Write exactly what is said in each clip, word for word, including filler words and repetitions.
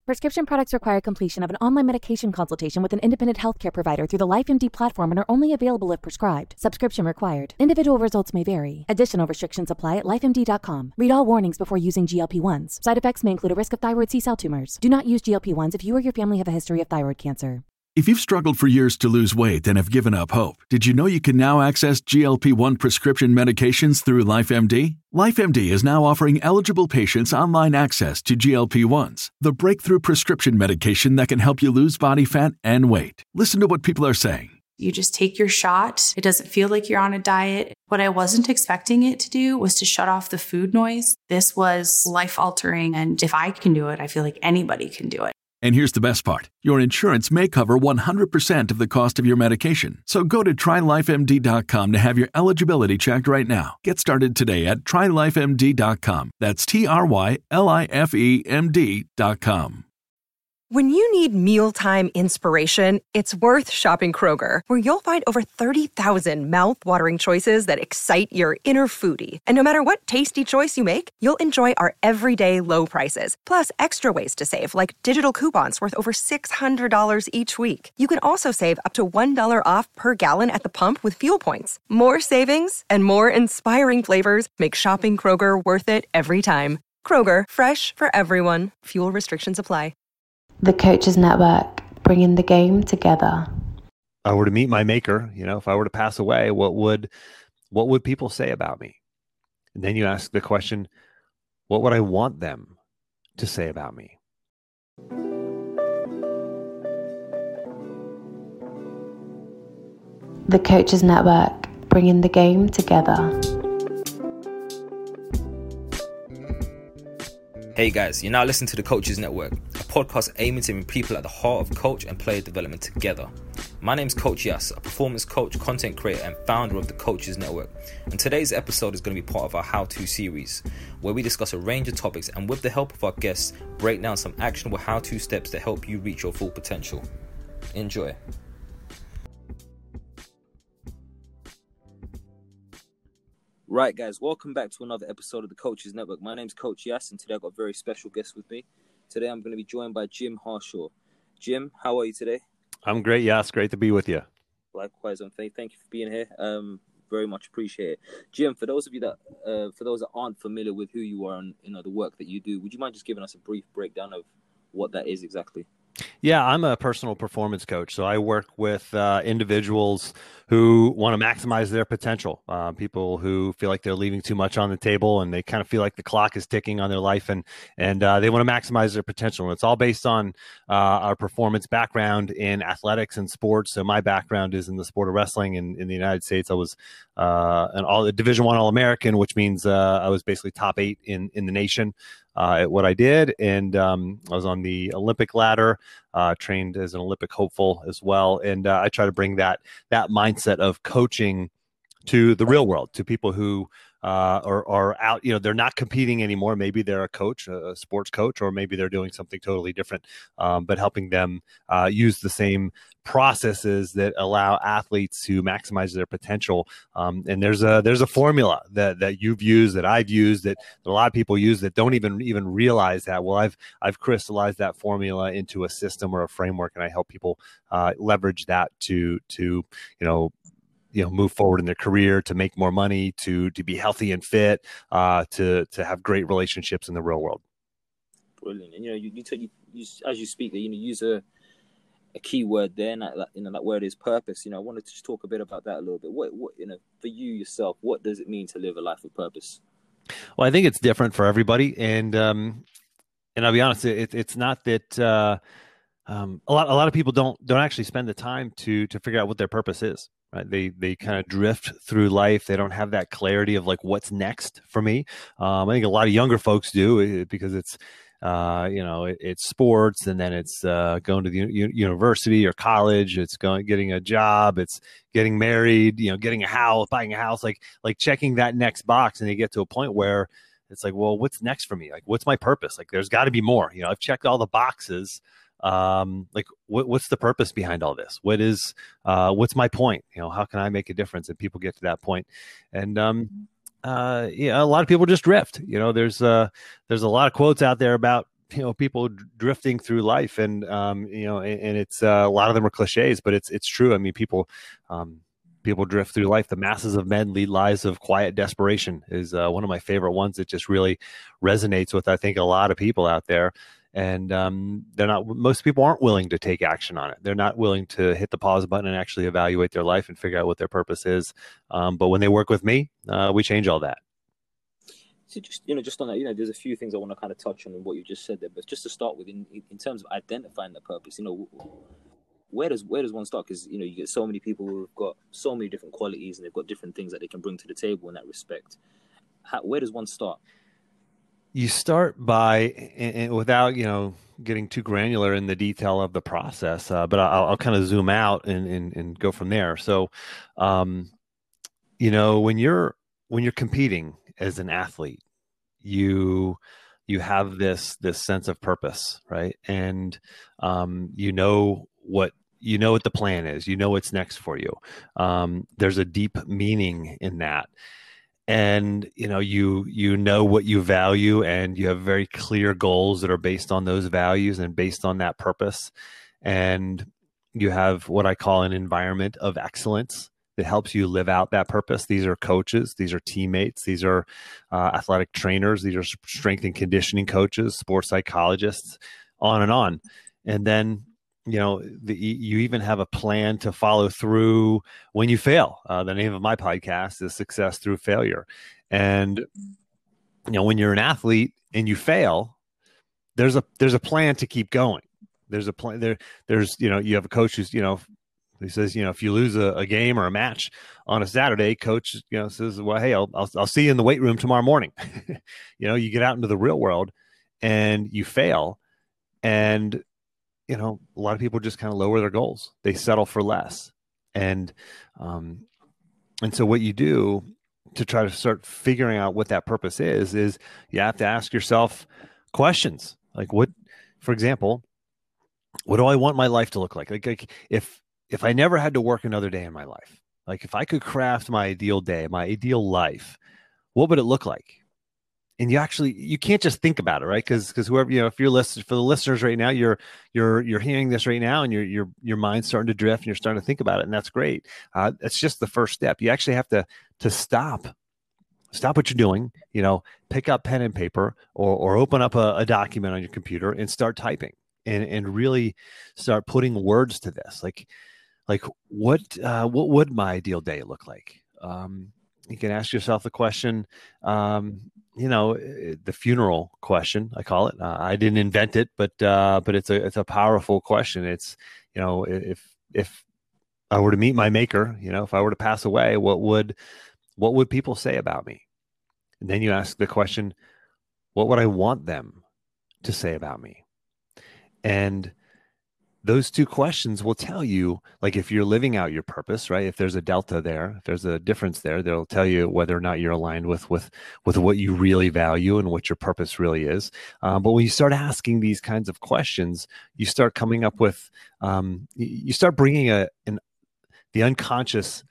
Prescription products require completion of an online medication consultation with an independent healthcare provider through the LifeMD platform and are only available if prescribed. Subscription required. Individual results may vary. Additional restrictions apply at life M D dot com. Read all warnings before using G L P one s. Side effects may include a risk of thyroid C-cell tumors. Do not use G L P one s if you or your family have a history of thyroid cancer. If you've struggled for years to lose weight and have given up hope, did you know you can now access G L P one prescription medications through LifeMD? LifeMD is now offering eligible patients online access to G L P ones, the breakthrough prescription medication that can help you lose body fat and weight. Listen to what people are saying. You just take your shot. It doesn't feel like you're on a diet. What I wasn't expecting it to do was to shut off the food noise. This was life-altering, and if I can do it, I feel like anybody can do it. And here's the best part. Your insurance may cover one hundred percent of the cost of your medication. So go to try life M D dot com to have your eligibility checked right now. Get started today at try life M D dot com. That's T R Y L I F E M D dot com. When you need mealtime inspiration, it's worth shopping Kroger, where you'll find over thirty thousand mouth-watering choices that excite your inner foodie. And no matter what tasty choice you make, you'll enjoy our everyday low prices, plus extra ways to save, like digital coupons worth over six hundred dollars each week. You can also save up to one dollar off per gallon at the pump with fuel points. More savings and more inspiring flavors make shopping Kroger worth it every time. Kroger, fresh for everyone. Fuel restrictions apply. The Coaches Network, bringing the game together. If I were to meet my maker, you know, if I were to pass away, what would what would people say about me? And then you ask the question, what would I want them to say about me? The Coaches Network, bringing the game together. Hey guys, you're now listening to the Coaches Network, a podcast aiming to bring people at the heart of coach and player development together. My name's Coach Yas, a performance coach, content creator, and founder of the Coaches Network. And today's episode is going to be part of our how-to series, where we discuss a range of topics and with the help of our guests, break down some actionable how-to steps to help you reach your full potential. Enjoy. Right, guys, welcome back to another episode of the Coaches Network. My name's Coach Yas, and today I've got a very special guest with me. Today I'm going to be joined by Jim Harshaw. Jim, how are you today? I'm great, Yas. Great to be with you. Likewise, and thank you for being here. Um, very much appreciate it. Jim, for those of you that, uh, for those that aren't familiar with who you are and you know the work that you do, would you mind just giving us a brief breakdown of what that is exactly? Yeah, I'm a personal performance coach. So I work with uh, individuals who want to maximize their potential, uh, people who feel like they're leaving too much on the table and they kind of feel like the clock is ticking on their life and and uh, they want to maximize their potential. And it's all based on uh, our performance background in athletics and sports. So my background is in the sport of wrestling. In, in the United States, I was uh, an all a Division One All-American, which means uh, I was basically top eight in, in the nation. Uh, at what I did, and um, I was on the Olympic ladder, uh, trained as an Olympic hopeful as well, and uh, I try to bring that that mindset of coaching to the real world, to people who uh, are, are out, you know, they're not competing anymore. Maybe they're a coach, a sports coach, or maybe they're doing something totally different, um, but helping them uh, use the same processes that allow athletes to maximize their potential. Um, and there's a there's a formula that that you've used, that I've used, that a lot of people use that don't even even realize that. Well, I've I've crystallized that formula into a system or a framework, and I help people uh, leverage that to to you know. you know, move forward in their career, to make more money, to to be healthy and fit, uh, to to have great relationships in the real world. Brilliant. And you know, you you, you, you as you speak, you know, use a a key word there, and that, you know, that word is purpose. You know, I wanted to just talk a bit about that a little bit. What what you know, for you yourself, what does it mean to live a life of purpose? Well, I think it's different for everybody, and um, and I'll be honest, it, it's not that. Uh, um, a lot a lot of people don't don't actually spend the time to to figure out what their purpose is. Right. They they kind of drift through life. They don't have that clarity of like, what's next for me. Um, I think a lot of younger folks do, because it's, uh, you know, it, it's sports, and then it's uh, going to the u- university or college. It's going, getting a job. It's getting married, you know, getting a house, buying a house, like, like checking that next box. And they get to a point where it's like, well, what's next for me? Like, what's my purpose? Like, there's got to be more. You know, I've checked all the boxes. Um, like what, what's the purpose behind all this? What is, uh, what's my point? You know, how can I make a difference? And people get to that point. And, um, uh, yeah, a lot of people just drift. You know, there's, uh, there's a lot of quotes out there about you know, people drifting through life, and um, you know, and, and it's uh, a lot of them are cliches, but it's it's true. I mean, people um, people drift through life. The masses of men lead lives of quiet desperation is uh, one of my favorite ones. That just really resonates with, I think, a lot of people out there. And um, they're not. Most people aren't willing to take action on it. They're not willing to hit the pause button and actually evaluate their life and figure out what their purpose is. Um, but when they work with me, uh, we change all that. So just, you know, just on that, you know, there's a few things I want to kind of touch on in what you just said there, but just to start with, in, in terms of identifying the purpose, you know, where does where does one start? Because, you know, you get so many people who've got so many different qualities and they've got different things that they can bring to the table in that respect. How, where does one start? You start by, and without, you know, getting too granular in the detail of the process, uh, but I'll, I'll kind of zoom out and, and, and go from there. So, um, you know, when you're when you're competing as an athlete, you you have this this sense of purpose, right? And um, you know what you know what the plan is. You know what's next for you. Um, there's a deep meaning in that, and you know you you know what you value, and you have very clear goals that are based on those values and based on that purpose. And you have what I call an environment of excellence that helps you live out that purpose. These are coaches, these are teammates, these are uh, athletic trainers, these are strength and conditioning coaches, sports psychologists, on and on. And then, you know, the, you even have a plan to follow through when you fail. Uh, the name of my podcast is Success Through Failure. And, you know, when you're an athlete and you fail, there's a, there's a plan to keep going. There's a plan there. There's, you know, you have a coach who's, you know, he says, you know, if you lose a, a game or a match on a Saturday, coach, you know, says, well, hey, I'll, I'll, I'll see you in the weight room tomorrow morning. You know, you get out into the real world and you fail. And, you know, a lot of people just kind of lower their goals. They settle for less. And, um, and so what you do to try to start figuring out what that purpose is, is you have to ask yourself questions. Like what, for example, what do I want my life to look like? Like, like if, If I never had to work another day in my life, like if I could craft my ideal day, my ideal life, what would it look like? And you actually, you can't just think about it, right? Because because whoever, you know, if you're listening, for the listeners right now, you're you're you're hearing this right now, and your your your mind's starting to drift, and you're starting to think about it, and that's great. Uh, that's just the first step. You actually have to to stop, stop what you're doing. You know, pick up pen and paper, or or open up a, a document on your computer and start typing, and and really start putting words to this, like. Like what uh, what would my ideal day look like? Um, you can ask yourself the question, um, you know, the funeral question, I call it. Uh, I didn't invent it, but uh, but it's a it's a powerful question. It's, you know, if if I were to meet my maker, you know, if I were to pass away, what would what would people say about me? And then you ask the question, what would I want them to say about me? And those two questions will tell you, like, if you're living out your purpose, right? If there's a delta there, if there's a difference there, they'll tell you whether or not you're aligned with with with what you really value and what your purpose really is. Um, but when you start asking these kinds of questions, you start coming up with, um, you start bringing a an the unconscious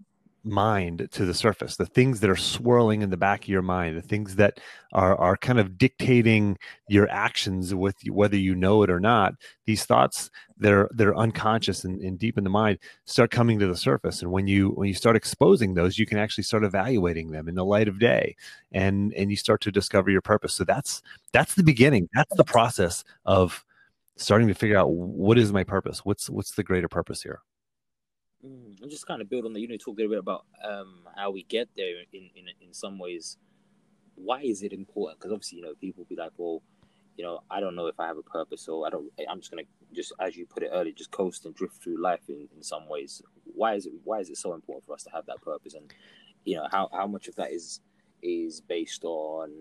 mind to the surface, the things that are swirling in the back of your mind, the things that are are kind of dictating your actions, with whether you know it or not. These thoughts that are that are unconscious and, and deep in the mind start coming to the surface. And when you when you start exposing those, you can actually start evaluating them in the light of day, and and you start to discover your purpose. So that's that's the beginning. That's the process of starting to figure out, what is my purpose? What's what's the greater purpose here? Mm, and just kind of build on that, you know, talk a little bit about um, how we get there in, in in some ways. Why is it important? Because obviously, you know, people be like, well, you know, I don't know if I have a purpose, so I don't, I'm just going to just, as you put it earlier, just coast and drift through life in, in some ways. Why is it, why is it so important for us to have that purpose? And, you know, how, how much of that is, is based on,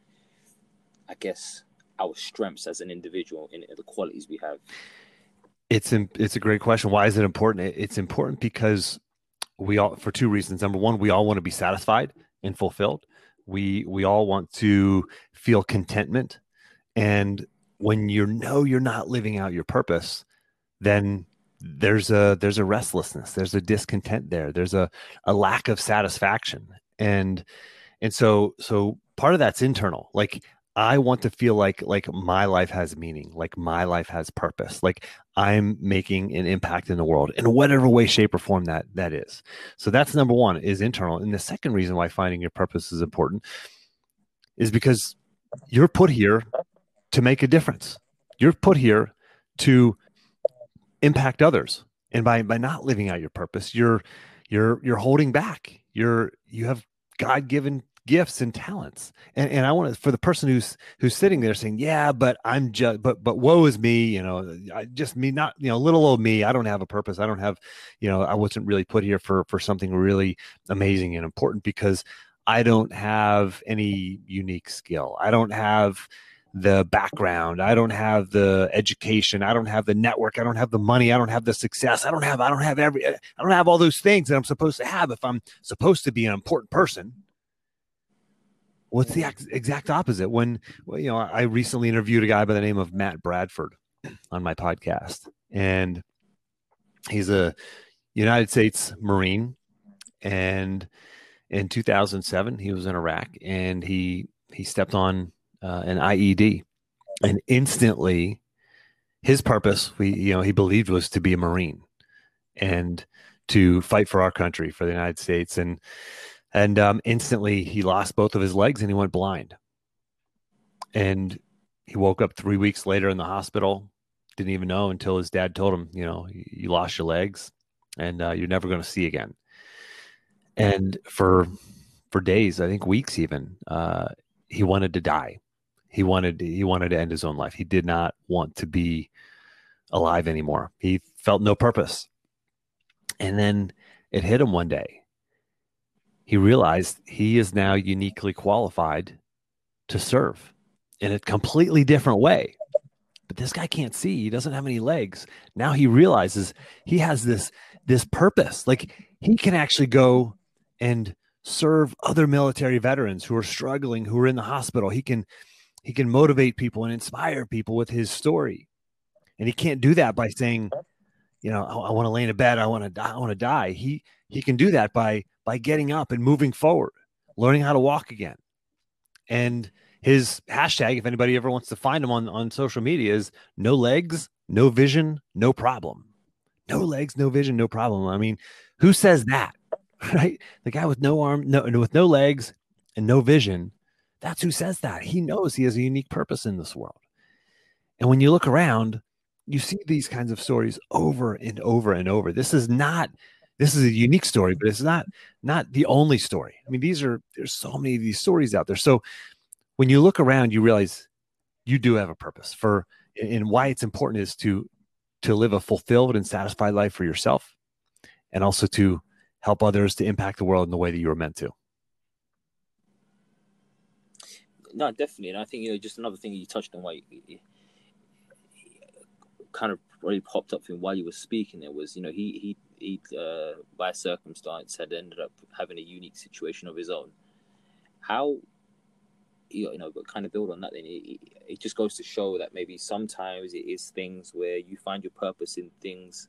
I guess, our strengths as an individual in the qualities we have? It's it's a great question. Why is it important? It's important because we all, for two reasons. Number one, we all want to be satisfied and fulfilled. We we all want to feel contentment. And when you know you're not living out your purpose, then there's a there's a restlessness, there's a discontent there, there's a, a lack of satisfaction. And and so so part of that's internal. Like, I want to feel like like my life has meaning, like my life has purpose, like I'm making an impact in the world in whatever way, shape, or form that that is. So that's number one, is internal. And the second reason why finding your purpose is important is because you're put here to make a difference. You're put here to impact others. And by by not living out your purpose, you're you're you're holding back. You're you have God-given gifts and talents. And and I want to, for the person who's who's sitting there saying, yeah, but I'm just but but woe is me, you know, I just me not, you know, little old me, I don't have a purpose. I don't have, you know, I wasn't really put here for for something really amazing and important because I don't have any unique skill. I don't have the background. I don't have the education. I don't have the network. I don't have the money. I don't have the success. I don't have, I don't have every, I don't have all those things that I'm supposed to have if I'm supposed to be an important person. What's the ex- exact opposite? When, well, you know, I recently interviewed a guy by the name of Matt Bradford on my podcast, and he's a United States Marine. And in two thousand seven, he was in Iraq, and he, he stepped on uh, an I E D, and instantly his purpose, we, you know, he believed was to be a Marine and to fight for our country, for the United States. And, and um, instantly he lost both of his legs and he went blind. And he woke up three weeks later in the hospital, didn't even know until his dad told him, you know, you lost your legs and uh, you're never going to see again. And for, for days, I think weeks even, uh, he wanted to die. He wanted, he wanted to end his own life. He did not want to be alive anymore. He felt no purpose. And then it hit him one day. He realized he is now uniquely qualified to serve in a completely different way. But this guy can't see. He doesn't have any legs. Now he realizes he has this, this purpose. Like he can actually go and serve other military veterans who are struggling, who are in the hospital. He can, he can motivate people and inspire people with his story. And he can't do that by saying, you know, I, I want to lay in a bed. I want to die. I want to die. He, he can do that by, by getting up and moving forward, learning how to walk again. And his hashtag, if anybody ever wants to find him on, on social media, is no legs, no vision, no problem. No legs, no vision, no problem. I mean, who says that, right? The guy with no arm, no, with no legs and no vision, that's who says that. He knows he has a unique purpose in this world. And when you look around, you see these kinds of stories over and over and over. This is not, this is a unique story, but it's not, not the only story. I mean, these are, there's so many of these stories out there. So when you look around, you realize you do have a purpose for, and why it's important is to, to live a fulfilled and satisfied life for yourself, and also to help others to impact the world in the way that you were meant to. No, definitely. And I think, you know, just another thing you touched on, why you, you, kind of really popped up for me while you were speaking, there was, you know, he, he, he uh, by circumstance had ended up having a unique situation of his own. How, you know, but kind of build on that, then it, it just goes to show that maybe sometimes it is things where you find your purpose in things,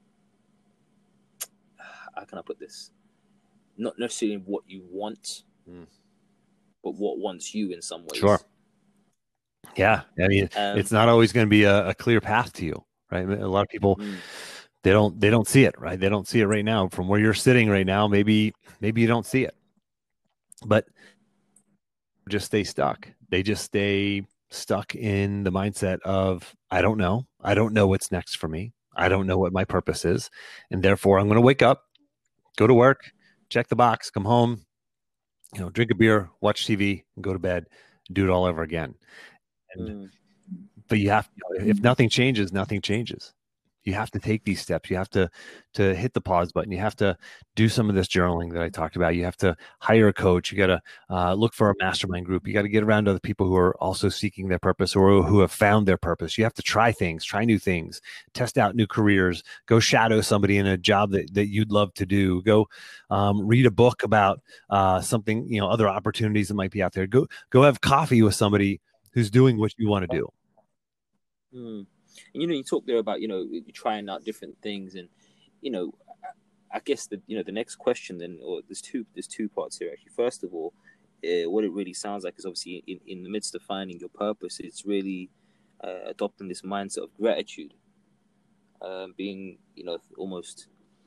how can I put this? Not necessarily what you want, mm. but what wants you in some ways. Sure. Yeah. I mean, um, it's not always going to be a, a clear path to you, right? A lot of people, mm. they don't, they don't see it, right? They don't see it right now from where you're sitting right now. Maybe, maybe you don't see it, but just stay stuck. They just stay stuck in the mindset of, I don't know. I don't know what's next for me. I don't know what my purpose is. And therefore I'm going to wake up, go to work, check the box, come home, you know, drink a beer, watch T V, and go to bed, do it all over again. And, mm. But you have, if nothing changes, nothing changes. You have to take these steps. You have to, to hit the pause button. You have to do some of this journaling that I talked about. You have to hire a coach. You got to uh, look for a mastermind group. You got to get around other people who are also seeking their purpose or who have found their purpose. You have to try things, try new things, test out new careers, go shadow somebody in a job that, that you'd love to do. Go um, read a book about uh, something, you know, other opportunities that might be out there. Go, go have coffee with somebody who's doing what you want to do. Mm. And, you know, you talk there about, you know, trying out different things. And, you know, I guess the, you know, the next question then, or there's two, there's two parts here, actually. First of all, uh, what it really sounds like is obviously in, in the midst of finding your purpose, it's really uh, adopting this mindset of gratitude, uh, being, you know, almost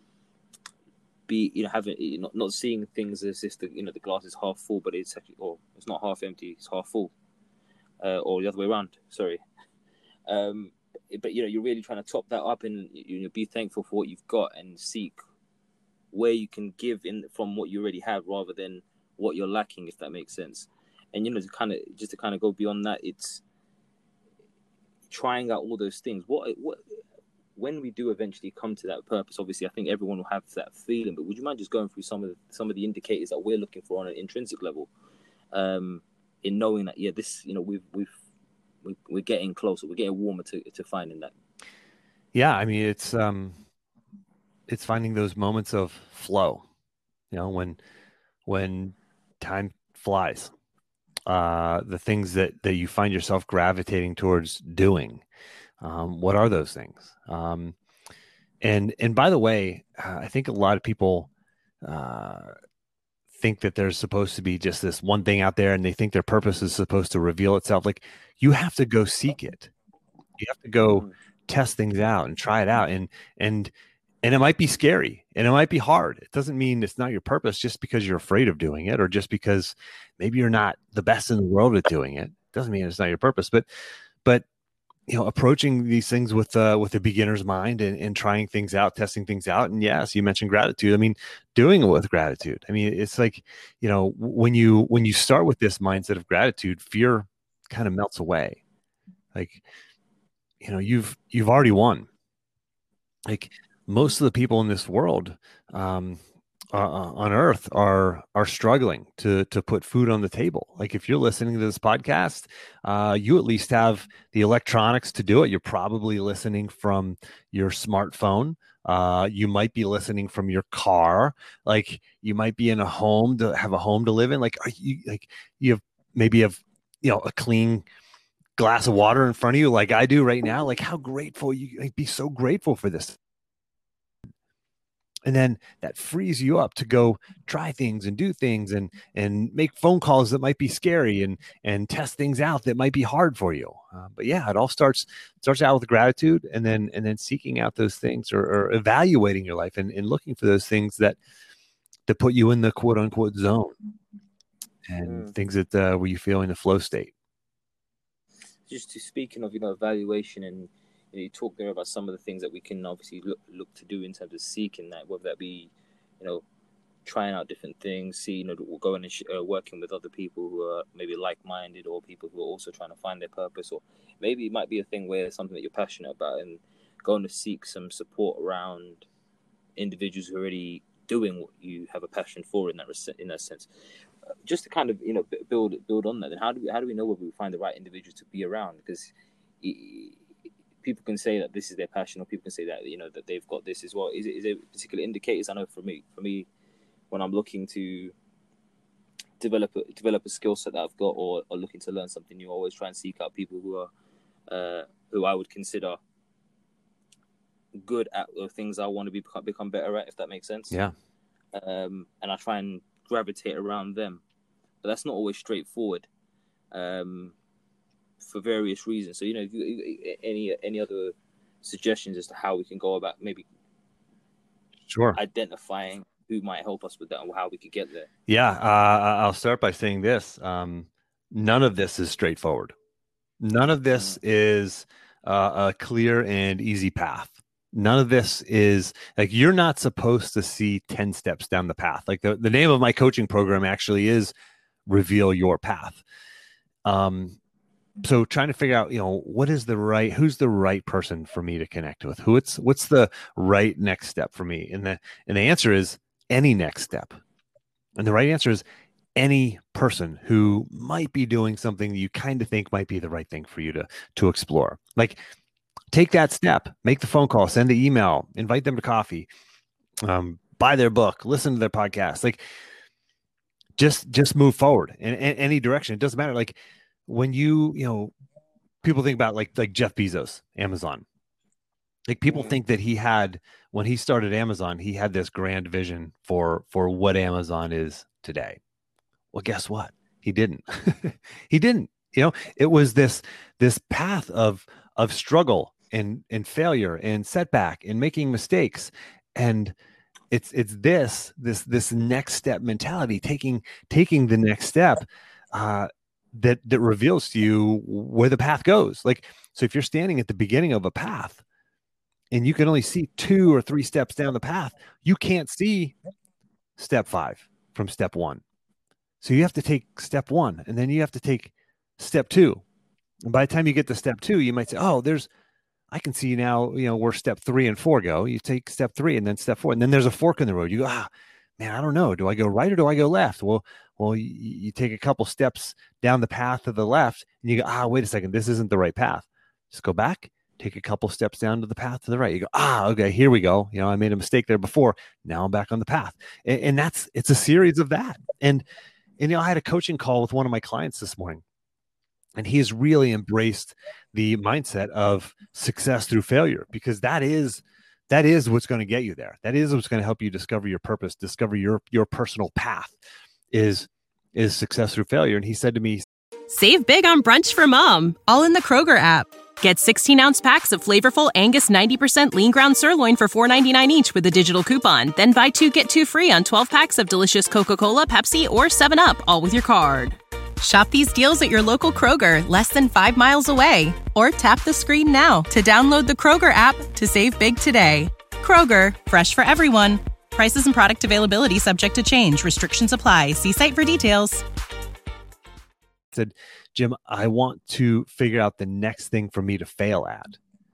be, you know, having, you know, not seeing things as if the, you know, the glass is half full, but it's actually, or it's not half empty, it's half full, uh, or the other way around. Sorry. Um, but you know, you're really trying to top that up, and you know, be thankful for what you've got and seek where you can give in from what you already have, rather than what you're lacking, if that makes sense. And you know, to kind of just to kind of go beyond that, it's trying out all those things. What what when we do eventually come to that purpose, obviously, I think everyone will have that feeling. But would you mind just going through some of the, some of the indicators that we're looking for on an intrinsic level, um, in knowing that yeah, this, you know, we've we've we're getting closer, we're getting warmer to, to finding that. Yeah, I mean, it's um, it's finding those moments of flow, you know, when when time flies, uh, the things that that you find yourself gravitating towards doing. Um, what are those things? Um, and and by the way, uh, I think a lot of people uh, think that there's supposed to be just this one thing out there, and they think their purpose is supposed to reveal itself. Like, you have to go seek it. You have to go test things out and try it out. And, and, and it might be scary and it might be hard. It doesn't mean it's not your purpose just because you're afraid of doing it, or just because maybe you're not the best in the world at doing it. Doesn't mean it's not your purpose, but, but, you know, approaching these things with, uh, with a beginner's mind, and, and trying things out, testing things out. And yes, you mentioned gratitude. I mean, doing it with gratitude. I mean, it's like, you know, when you, when you start with this mindset of gratitude, fear kind of melts away. Like, you know, you've, you've already won. Like, most of the people in this world, um, uh, on earth are, are struggling to, to put food on the table. Like, if you're listening to this podcast, uh, you at least have the electronics to do it. You're probably listening from your smartphone. Uh, you might be listening from your car. Like, you might be in a home to have a home to live in. Like, are you, like, you have maybe have, you know, a clean glass of water in front of you, like I do right now. Like, how grateful you, like, be so grateful for this. And then that frees you up to go try things and do things, and, and make phone calls that might be scary, and, and test things out that might be hard for you. Uh, but yeah, it all starts, starts out with gratitude, and then, and then seeking out those things, or, or evaluating your life, and, and looking for those things that, that put you in the quote unquote zone, and mm. things that, uh, where you feel in the flow state. Just to speaking of, you know, evaluation, and you know, you talk there about some of the things that we can obviously look, look to do in terms of seeking that, whether that be, you know, trying out different things, see, you know, going and sh- uh, working with other people who are maybe like-minded, or people who are also trying to find their purpose, or maybe it might be a thing where it's something that you're passionate about, and going to seek some support around individuals who are already doing what you have a passion for in that in that sense. Uh, just to kind of, you know, build build on that, then how do we how do we know whether we find the right individual to be around? Because it, people can say that this is their passion, or people can say that, you know, that they've got this as well. Is it is there particular indicators? I know for me, for me, when I'm looking to develop a, develop a skill set that I've got, or, or looking to learn something new, I always try and seek out people who are uh, who I would consider good at the things I want to be become better at, if that makes sense. Yeah. Um, and I try and gravitate around them, but that's not always straightforward, um, for various reasons. So, you know, if you, any any other suggestions as to how we can go about maybe sure identifying who might help us with that, and how we could get there? Yeah, uh, I'll start by saying this: um, none of this is straightforward. None of this mm-hmm. is uh, a clear and easy path. None of this is like, you're not supposed to see ten steps down the path. Like, the, the name of my coaching program actually is Reveal Your Path. Um, so trying to figure out, you know, what is the right, who's the right person for me to connect with? Who it's, what's the right next step for me? And the, and the answer is any next step. And the right answer is any person who might be doing something you kind of think might be the right thing for you to, to explore. Like, take that step, make the phone call, send the email, invite them to coffee, um, buy their book, listen to their podcast. Like, just, just move forward in, in any direction. It doesn't matter. Like, when you, you know, people think about like, like Jeff Bezos, Amazon, like people mm-hmm. think that he had, when he started Amazon, he had this grand vision for, for what Amazon is today. Well, guess what? He didn't. He didn't. You know, it was this this path of of struggle and and failure and setback and making mistakes. And it's it's this this this next step mentality, taking taking the next step uh, that that reveals to you where the path goes. Like, so if you're standing at the beginning of a path and you can only see two or three steps down the path, you can't see step five from step one. So you have to take step one, and then you have to take step two. And by the time you get to step two, you might say, oh, there's, I can see now, you know, where step three and four go. You take step three and then step four, and then there's a fork in the road. You go, ah, man, I don't know. Do I go right or do I go left? Well, well, you, you take a couple steps down the path to the left, and you go, ah, wait a second, this isn't the right path. Just go back, take a couple steps down to the path to the right. You go, ah, okay, here we go. You know, I made a mistake there before. Now I'm back on the path. And, and that's, it's a series of that. And, and, you know, I had a coaching call with one of my clients this morning, and he has really embraced the mindset of success through failure, because that is, that is what's going to get you there. That is what's going to help you discover your purpose, discover your, your personal path is, is success through failure. And he said to me, save big on brunch for mom, all in the Kroger app. Get sixteen ounce packs of flavorful Angus ninety percent lean ground sirloin for four ninety-nine each with a digital coupon. Then buy two, get two free on twelve packs of delicious Coca-Cola, Pepsi, or seven up, all with your card. Shop these deals at your local Kroger, less than five miles away. Or tap the screen now to download the Kroger app to save big today. Kroger, fresh for everyone. Prices and product availability subject to change. Restrictions apply. See site for details. Said, Jim, I want to figure out the next thing for me to fail at.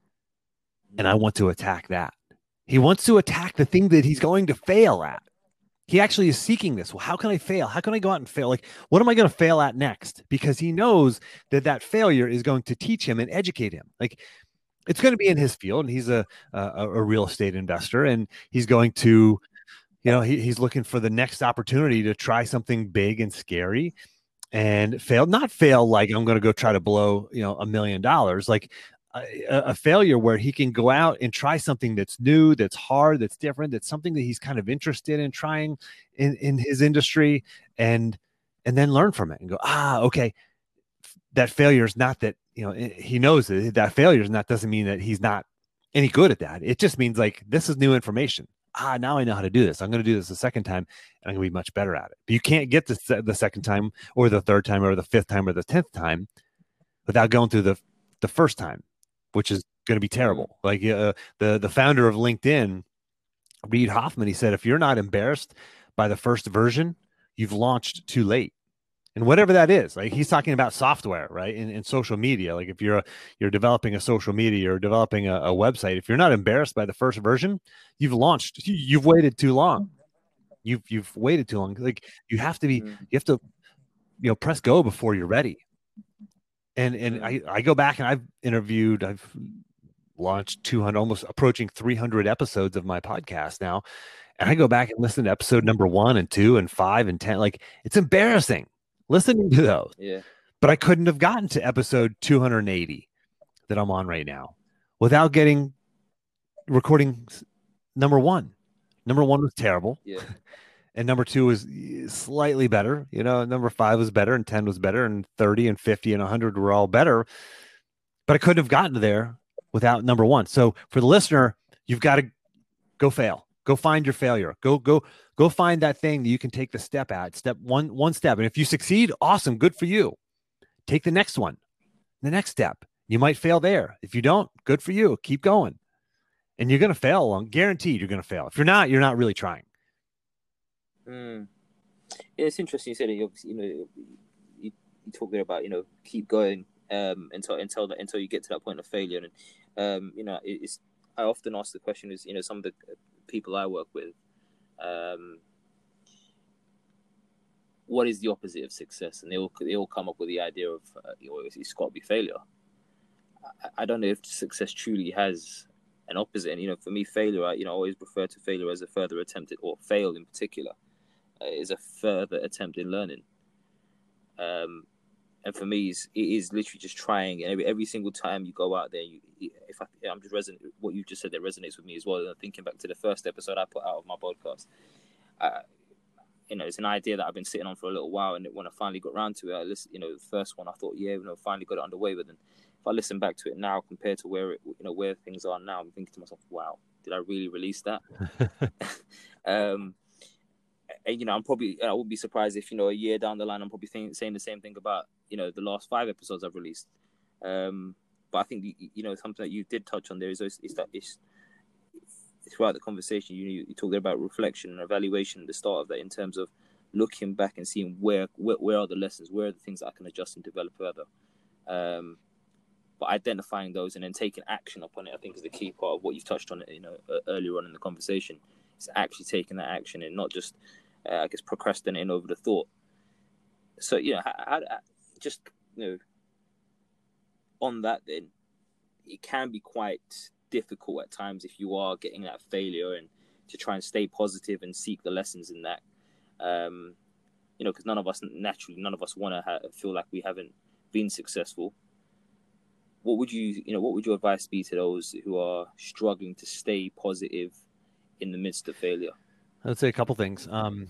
And I want to attack that. He wants to attack the thing that he's going to fail at. He actually is seeking this. Well, how can I fail? How can I go out and fail? Like, what am I going to fail at next? Because he knows that that failure is going to teach him and educate him. Like, it's going to be in his field, and he's a, a, a real estate investor, and he's going to, you know, he, he's looking for the next opportunity to try something big and scary and fail, not fail like I'm going to go try to blow, you know, a million dollars, like a, a failure where he can go out and try something that's new, that's hard, that's different, that's something that he's kind of interested in trying in, in his industry, and, and then learn from it and go, ah, okay, that failure is not that, you know, he knows that that failure is not, doesn't mean that he's not any good at that. It just means like, this is new information. Ah, now I know how to do this. I'm going to do this the second time, and I'm going to be much better at it. But you can't get to the second time or the third time or the fifth time or the tenth time without going through the, the first time, which is going to be terrible. Like uh, the, the founder of LinkedIn, Reid Hoffman, he said, if you're not embarrassed by the first version, you've launched too late. And whatever that is, like he's talking about software, right? In, in social media, like if you're a, you're developing a social media or developing a, a website, if you're not embarrassed by the first version, you've launched. You've waited too long. You've you've waited too long. Like you have to be, you have to, you know, press go before you're ready. And and I I go back and I've interviewed, I've launched two hundred, almost approaching three hundred episodes of my podcast now, and I go back and listen to episode number one and two and five and ten. Like it's embarrassing listening to those. Yeah. But I couldn't have gotten to episode two hundred eighty that I'm on right now without getting recording number one. Number one was terrible. Yeah. And number two was slightly better. You know, number five was better, and ten was better, and thirty and fifty and one hundred were all better. But I couldn't have gotten there without number one. So for the listener, you've got to go fail. Go find your failure. Go, go, go find that thing that you can take the step at. Step one, one step. And if you succeed, awesome, good for you. Take the next one, the next step. You might fail there. If you don't, good for you. Keep going. And you're going to fail along. Guaranteed you're going to fail. If you're not, you're not really trying. Mm. Yeah, it's interesting. You said it. Obviously, you know, you, you talk there about, you know, keep going um, until until that until you get to that point of failure. And um, you know, it's. I often ask the question: is you know, some of the people I work with, um, what is the opposite of success? And they all they all come up with the idea of uh, you know, it's got to be failure. I, I don't know if success truly has an opposite. And you know, for me, failure, I you know always refer to failure as a further attempt at, or fail in particular, uh, is a further attempt in learning. Um, and for me, it's, it is literally just trying. And every every single time you go out there, you, if I, I'm just resonate what you just said, that resonates with me as well. And thinking back to the first episode I put out of my podcast, uh, you know, it's an idea that I've been sitting on for a little while. And when I finally got around to it, I listened, you know, the first one, I thought, yeah, you know, finally got it underway. But then if I listen back to it now compared to where it, you know, where things are now, I'm thinking to myself, wow, did I really release that? um, and, you know, I'm probably, I wouldn't be surprised if, you know, a year down the line, I'm probably think, saying the same thing about, you know, the last five episodes I've released. Um, but I think, you know, something that you did touch on there is, is that it's, throughout the conversation, you you talked about reflection and evaluation at the start of that, in terms of looking back and seeing where where, where are the lessons, where are the things that I can adjust and develop further. Um, but identifying those and then taking action upon it, I think, is the key part of what you've touched on, you know, uh, earlier on in the conversation. It's actually taking that action and not just, uh, I guess, procrastinating over the thought. So, you know, I, I, I just, you know, on that, then it can be quite difficult at times if you are getting that failure, and to try and stay positive and seek the lessons in that. Um, you know, because none of us naturally, none of us want to ha- feel like we haven't been successful. What would you, you know, what would your advice be to those who are struggling to stay positive in the midst of failure? I'd say a couple things. Um,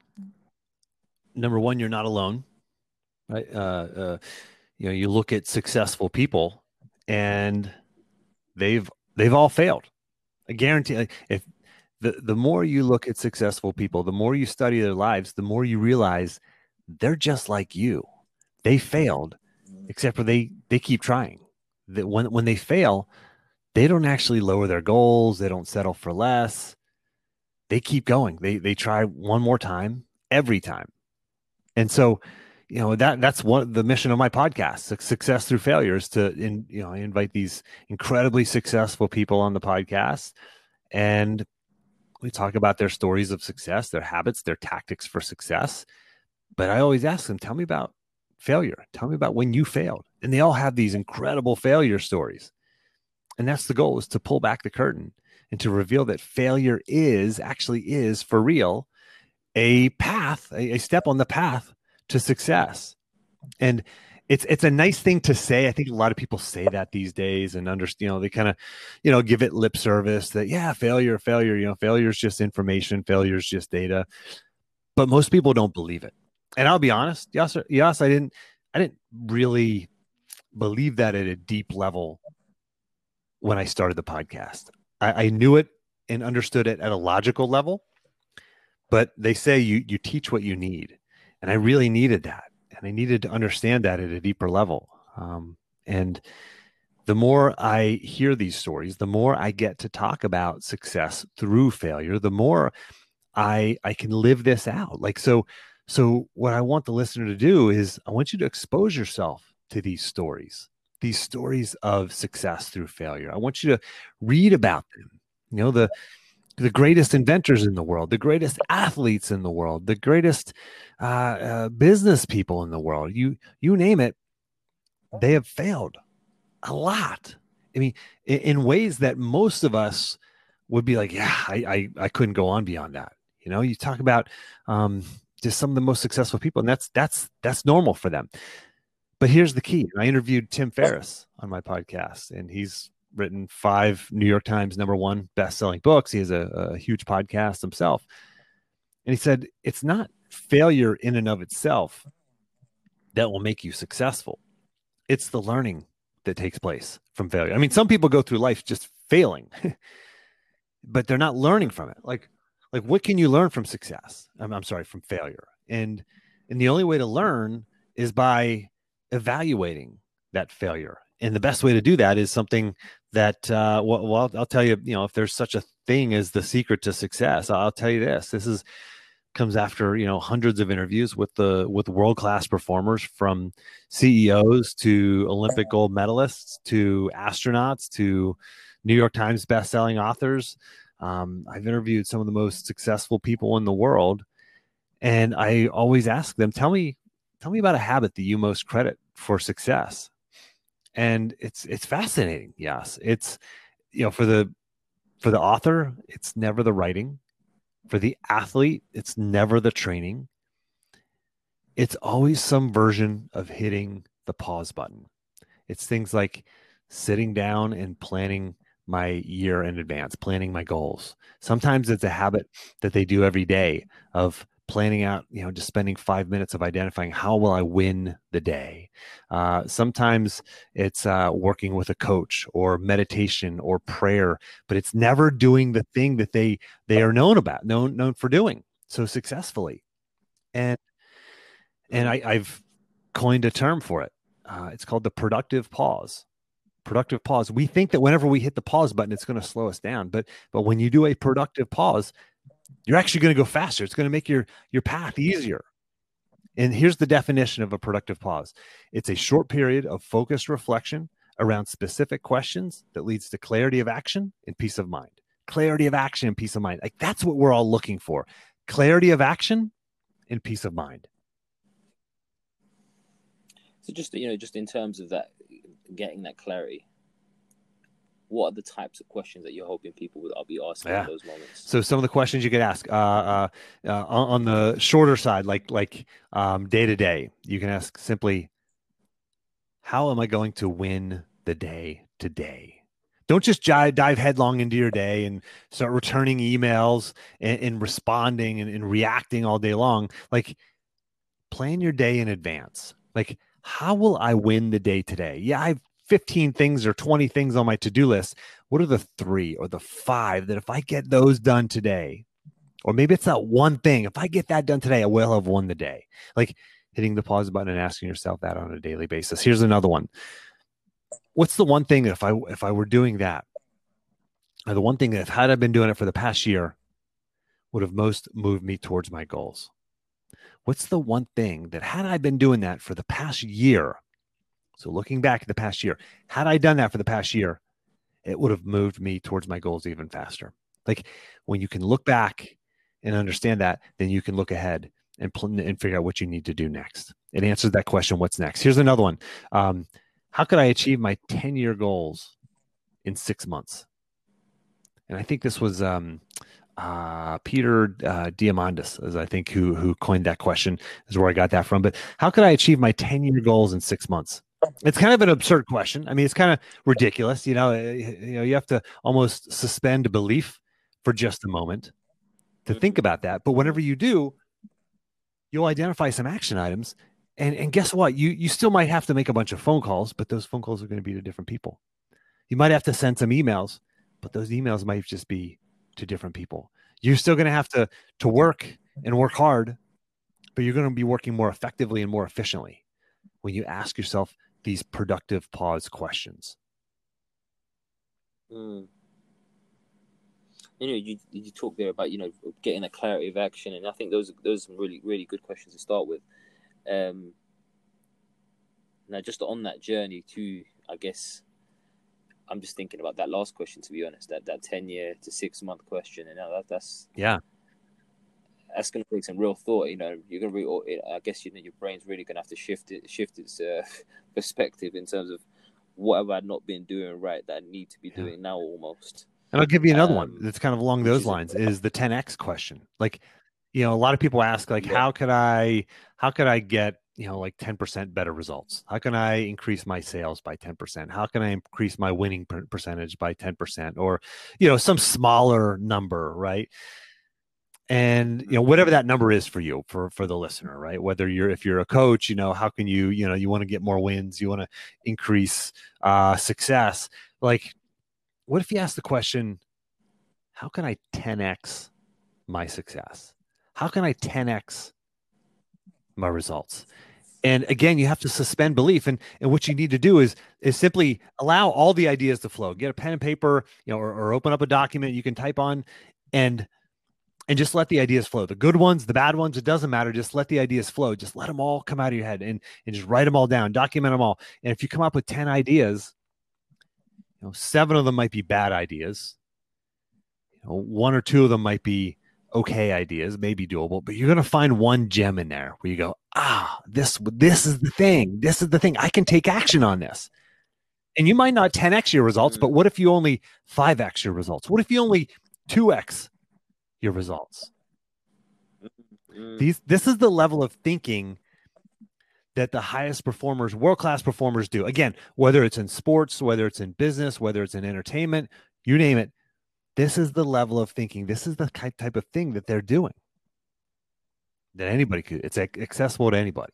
number one, you're not alone, right? Uh, uh, you know, you look at successful people, and they've they've all failed. I guarantee, if the the more you look at successful people, the more you study their lives, the more you realize they're just like you. They failed, except for they they keep trying. That when when they fail, they don't actually lower their goals. They don't settle for less. They keep going. They they try one more time every time. And so, you know, that that's one the mission of my podcast, Success Through Failure, is to in, you know, I invite these incredibly successful people on the podcast, and we talk about their stories of success, their habits, their tactics for success. But I always ask them, tell me about failure. Tell me about when you failed. And they all have these incredible failure stories. And that's the goal, is to pull back the curtain and to reveal that failure is actually is for real a path, a, a step on the path to success. And it's it's a nice thing to say. I think a lot of people say that these days, and understand, you know, they kind of, you know, give it lip service that, yeah, failure, failure, you know, failure is just information, failure is just data. But most people don't believe it. And I'll be honest, yes, yes, I didn't, I didn't really believe that at a deep level when I started the podcast. I, I knew it and understood it at a logical level, but they say you you teach what you need, and I really needed that, and I needed to understand that at a deeper level. Um, and the more I hear these stories, the more I get to talk about success through failure, the more I I can live this out. Like so. So what I want the listener to do is I want you to expose yourself to these stories, these stories of success through failure. I want you to read about them. You know, the, the greatest inventors in the world, the greatest athletes in the world, the greatest uh, uh, business people in the world, you, you name it, they have failed a lot. I mean, in, in ways that most of us would be like, yeah, I, I, I couldn't go on beyond that. You know, you talk about, um, just some of the most successful people, and that's that's that's normal for them. But here's the key. I interviewed Tim Ferriss on my podcast, and he's written five New York Times number one best-selling books. He has a, a huge podcast himself. And he said, it's not failure in and of itself that will make you successful. It's the learning that takes place from failure. I mean, some people go through life just failing, but they're not learning from it. Like, Like, what can you learn from success? I'm, I'm sorry, from failure. And and the only way to learn is by evaluating that failure. And the best way to do that is something that, uh, well, well, I'll tell you, you know, if there's such a thing as the secret to success, I'll tell you this. This is comes after, you know, hundreds of interviews with the with world-class performers, from C E Os to Olympic gold medalists to astronauts to New York Times best-selling authors. Um, I've interviewed some of the most successful people in the world, and I always ask them, tell me, tell me about a habit that you most credit for success. And it's, it's fascinating. Yes. It's, you know, for the, for the author, it's never the writing. For the athlete, it's never the training. It's always some version of hitting the pause button. It's things like sitting down and planning my year in advance, planning my goals. Sometimes it's a habit that they do every day of planning out, you know, just spending five minutes of identifying how will I win the day. Uh, sometimes it's uh, working with a coach or meditation or prayer, but it's never doing the thing that they they are known about, known known for doing so successfully. And and I, I've coined a term for it. Uh, it's called the productive pause. Productive pause. We think that whenever we hit the pause button, it's going to slow us down. But but when you do a productive pause, you're actually going to go faster. It's going to make your your path easier. And here's the definition of a productive pause. It's a short period of focused reflection around specific questions that leads to clarity of action and peace of mind. Clarity of action and peace of mind. Like that's what we're all looking for. Clarity of action and peace of mind. So just, you know, just in terms of that, getting that clarity, what are the types of questions that you're hoping people will be asking yeah. in those moments? So some of the questions you could ask uh, uh, uh, on, on the shorter side, like like um, day to day, you can ask simply, how am I going to win the day today? Don't just dive, dive headlong into your day and start returning emails and, and responding and, and reacting all day long. Like, plan your day in advance. Like, how will I win the day today? Yeah, I have fifteen things or twenty things on my to-do list. What are the three or the five that if I get those done today, or maybe it's that one thing, if I get that done today, I will have won the day. Like hitting the pause button and asking yourself that on a daily basis. Here's another one. What's the one thing that if I if I were doing that, or the one thing that if had I been doing it for the past year, would have most moved me towards my goals? What's the one thing that had I been doing that for the past year? So looking back at the past year, had I done that for the past year, it would have moved me towards my goals even faster. Like when you can look back and understand that, then you can look ahead and pl- and figure out what you need to do next. It answers that question, what's next? Here's another one. Um, how could I achieve my ten-year goals in six months? And I think this was um, uh, Peter uh, Diamandis, as I think who who coined that question, is where I got that from. But how could I achieve my ten-year goals in six months? It's kind of an absurd question. I mean, it's kind of ridiculous. You know, you know, you have to almost suspend belief for just a moment to think about that. But whenever you do, you'll identify some action items. And, and guess what? You, you still might have to make a bunch of phone calls, but those phone calls are going to be to different people. You might have to send some emails, but those emails might just be to different people. You're still going to have to, to work and work hard, but you're going to be working more effectively and more efficiently when you ask yourself these productive pause questions. Mm. You know, you you talk there about, you know, getting a clarity of action, and I think those those are some really really good questions to start with. Um, now, just on that journey to, I guess, I'm just thinking about that last question. To be honest, that that ten year to six month question, and that that's yeah. That's going to take some real thought. You know, you're going to re- I guess you know your brain's really going to have to shift it, shift its uh, perspective in terms of what have I not been doing right that I need to be yeah. doing now almost. And I'll give you another um, one that's kind of along those is lines. A- is the ten X question. Like, you know, a lot of people ask, like, yeah. how could I, how could I get, you know, like ten percent better results? How can I increase my sales by ten percent? How can I increase my winning per- percentage by ten percent? Or, you know, some smaller number, right? And, you know, whatever that number is for you, for, for the listener, right? Whether you're, if you're a coach, you know, how can you, you know, you want to get more wins, you want to increase uh, success. Like, what if you ask the question, how can I ten X my success? How can I ten X my results? And again, you have to suspend belief. And, and what you need to do is, is simply allow all the ideas to flow. Get a pen and paper, you know, or, or open up a document you can type on, and And just let the ideas flow. The good ones, the bad ones, it doesn't matter. Just let the ideas flow. Just let them all come out of your head and, and just write them all down, document them all. And if you come up with ten ideas, you know, seven of them might be bad ideas. You know, one or two of them might be okay ideas, maybe doable, but you're going to find one gem in there where you go, ah, this, this is the thing. This is the thing. I can take action on this. And you might not ten X your results, but what if you only five X your results? What if you only two X your results? These, this is the level of thinking that the highest performers, world-class performers do. Again, whether it's in sports, whether it's in business, whether it's in entertainment, you name it. This is the level of thinking. This is the type of thing that they're doing. that anybody could. It's accessible to anybody.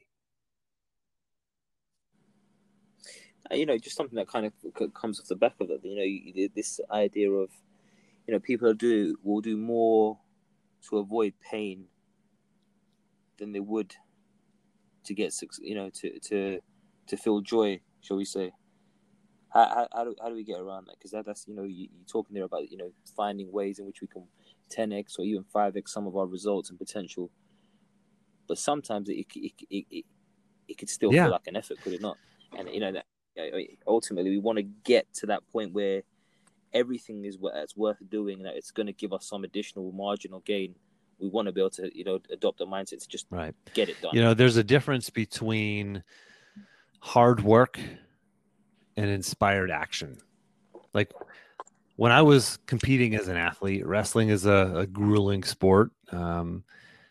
You know, just something that kind of comes off the back of it. You know, you, this idea of, you know, people do will do more to avoid pain than they would to get, you know, to to to feel joy, shall we say? How how, how do how do we get around that? Because that, that's you know, you, you're talking there about, you know, finding ways in which we can ten x or even five x some of our results and potential. But sometimes it it it it, it could still yeah. feel like an effort, could it not? And you know that. Ultimately, we want to get to that point where everything is that's worth doing, and that it's going to give us some additional marginal gain. We want to be able to, you know, adopt a mindset to just right. get it done. You know, there's a difference between hard work and inspired action. Like when I was competing as an athlete, wrestling is a, a grueling sport, um,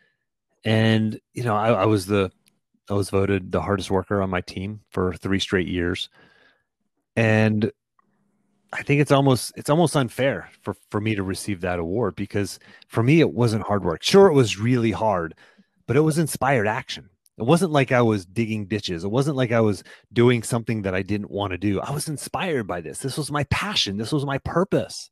and you know, I, I was the I was voted the hardest worker on my team for three straight years. And I think it's almost it's almost unfair for, for me to receive that award, because for me, it wasn't hard work. Sure, it was really hard, but it was inspired action. It wasn't like I was digging ditches. It wasn't like I was doing something that I didn't want to do. I was inspired by this. This was my passion. This was my purpose.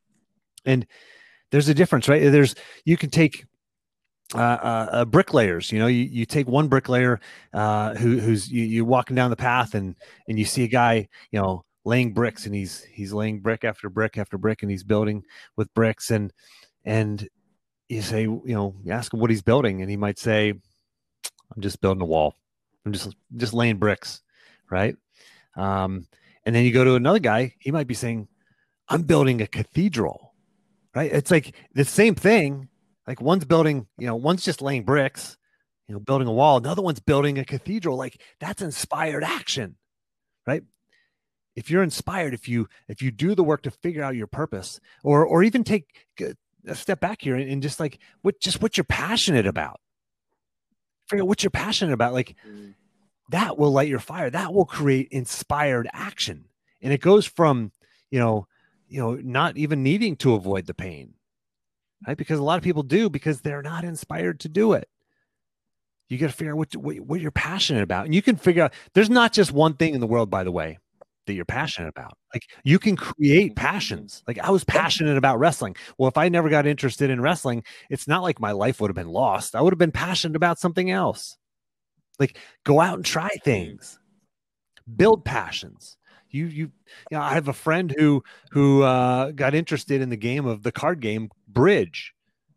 And there's a difference, right? There's you can take Uh, uh, uh, bricklayers, you know, you, you take one bricklayer uh, who, who's you, you're walking down the path and and you see a guy, you know, laying bricks, and he's he's laying brick after brick after brick, and he's building with bricks, and and you say, you know, you ask him what he's building, and he might say, "I'm just building a wall. I'm just just laying bricks," right? Um, and then you go to another guy, he might be saying, "I'm building a cathedral," right? It's like the same thing. Like one's building, you know, one's just laying bricks, you know, building a wall. Another one's building a cathedral. Like that's inspired action, right? If you're inspired, if you if you do the work to figure out your purpose, or or even take a step back here and, and just like what just what you're passionate about, figure out what you're passionate about. Like mm. that will light your fire. That will create inspired action, and it goes from you know you know not even needing to avoid the pain. Right? Because a lot of people do because they're not inspired to do it. You got to figure out what, what, what you're passionate about. And you can figure out, there's not just one thing in the world, by the way, that you're passionate about. Like you can create passions. Like I was passionate about wrestling. Well, if I never got interested in wrestling, it's not like my life would have been lost. I would have been passionate about something else. Like go out and try things, build passions. You, you, you know, I have a friend who, who uh, got interested in the game of the card game Bridge,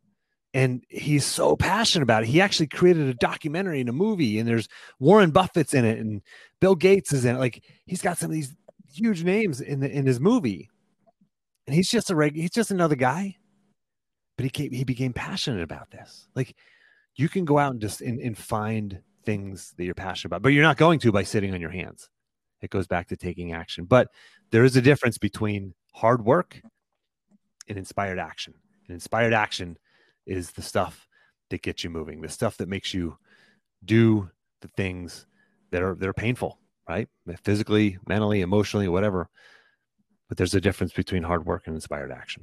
and he's so passionate about it. He actually created a documentary and a movie, and there's Warren Buffett's in it, and Bill Gates is in it. Like he's got some of these huge names in the in his movie, and he's just a reg. He's just another guy, but he came, he became passionate about this. Like you can go out and just and, and find things that you're passionate about, but you're not going to by sitting on your hands. It goes back to taking action. But there is a difference between hard work and inspired action. And inspired action is the stuff that gets you moving, the stuff that makes you do the things that are that are painful, right? Physically, mentally, emotionally, whatever. But there's a difference between hard work and inspired action.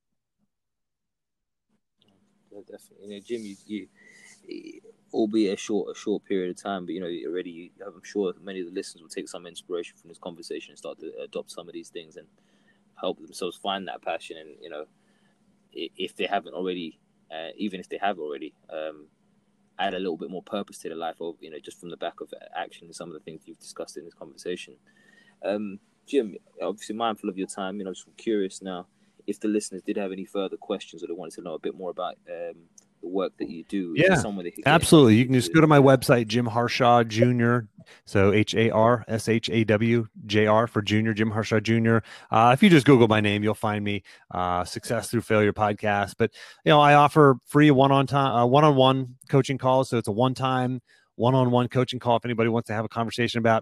Yeah, definitely. You know, Jim, you, you albeit a short a short period of time, but you know, already you, I'm sure many of the listeners will take some inspiration from this conversation and start to adopt some of these things and help themselves find that passion. And you know, if they haven't already, uh, even if they have already, um, add a little bit more purpose to their life, or you know, just from the back of action and some of the things you've discussed in this conversation. Um, Jim, obviously mindful of your time, you know, just curious now if the listeners did have any further questions or they wanted to know a bit more about um, the work that you do. Yeah, absolutely. You can just go to my website, Jim Harshaw Junior So H A R S H A W J R for Junior, Jim Harshaw Junior Uh, if you just Google my name, you'll find me. Uh, Success Through Failure podcast. But you know, I offer free one-on time, uh, one-on-one coaching calls. So it's a one-time, one-on-one coaching call if anybody wants to have a conversation about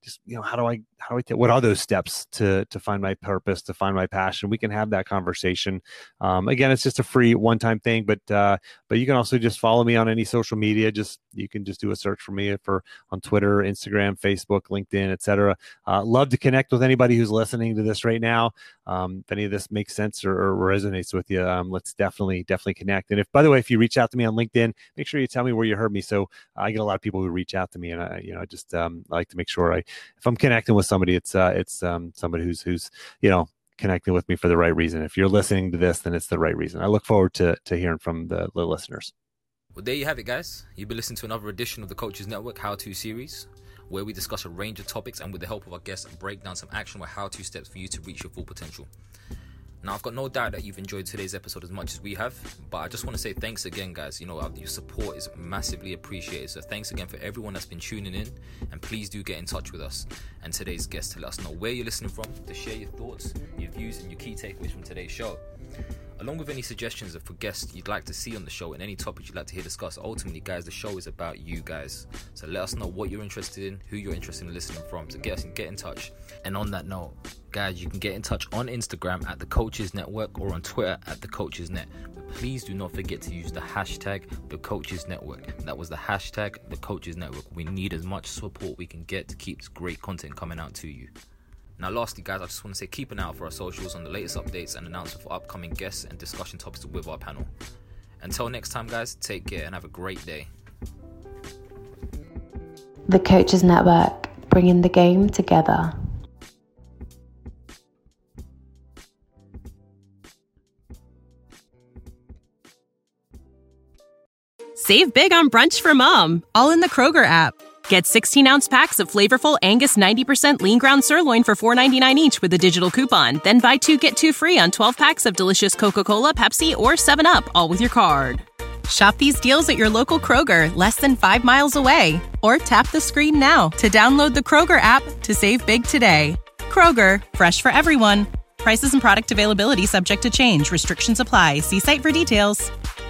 just, you know, how do I, how do I, t- what are those steps to, to find my purpose, to find my passion? We can have that conversation. Um, again, it's just a free one-time thing, but, uh, but you can also just follow me on any social media. Just, you can just do a search for me for on Twitter, Instagram, Facebook, LinkedIn, et cetera. Uh, love to connect with anybody who's listening to this right now. Um, if any of this makes sense or, or resonates with you, um, let's definitely, definitely connect. And if, by the way, if you reach out to me on LinkedIn, make sure you tell me where you heard me. So uh, I get a lot of people who reach out to me, and I, you know, just um, I like to make sure I, if I'm connecting with somebody, it's uh, it's um, somebody who's who's you know connecting with me for the right reason. If you're listening to this, then it's the right reason. I look forward to to hearing from the, the listeners. Well, there you have it, guys. You've been listening to another edition of the Coaches Network How-To series, where we discuss a range of topics and with the help of our guests break down some actionable how-to steps for you to reach your full potential. Now, I've got no doubt that you've enjoyed today's episode as much as we have, but I just want to say thanks again, guys. You know, your support is massively appreciated. So thanks again for everyone that's been tuning in, and please do get in touch with us and today's guest to let us know where you're listening from, to share your thoughts, your views, and your key takeaways from today's show, along with any suggestions for guests you'd like to see on the show and any topics you'd like to hear discussed. Ultimately, guys, the show is about you guys. So let us know what you're interested in, who you're interested in listening from, so get us get in touch. And on that note, guys, you can get in touch on Instagram at The Coaches Network or on Twitter at The Coaches Net. But please do not forget to use the hashtag The Coaches Network. That was the hashtag The Coaches Network. We need as much support we can get to keep this great content coming out to you. Now, lastly, guys, I just want to say keep an eye out for our socials on the latest updates and announcements for upcoming guests and discussion topics with our panel. Until next time, guys, take care and have a great day. The Coaches Network, bringing the game together. Save big on brunch for mom, all in the Kroger app. Get sixteen-ounce packs of flavorful Angus ninety percent lean ground sirloin for four ninety-nine each with a digital coupon. Then buy two, get two free on twelve packs of delicious Coca-Cola, Pepsi, or seven up, all with your card. Shop these deals at your local Kroger, less than five miles away. Or tap the screen now to download the Kroger app to save big today. Kroger, fresh for everyone. Prices and product availability subject to change. Restrictions apply. See site for details.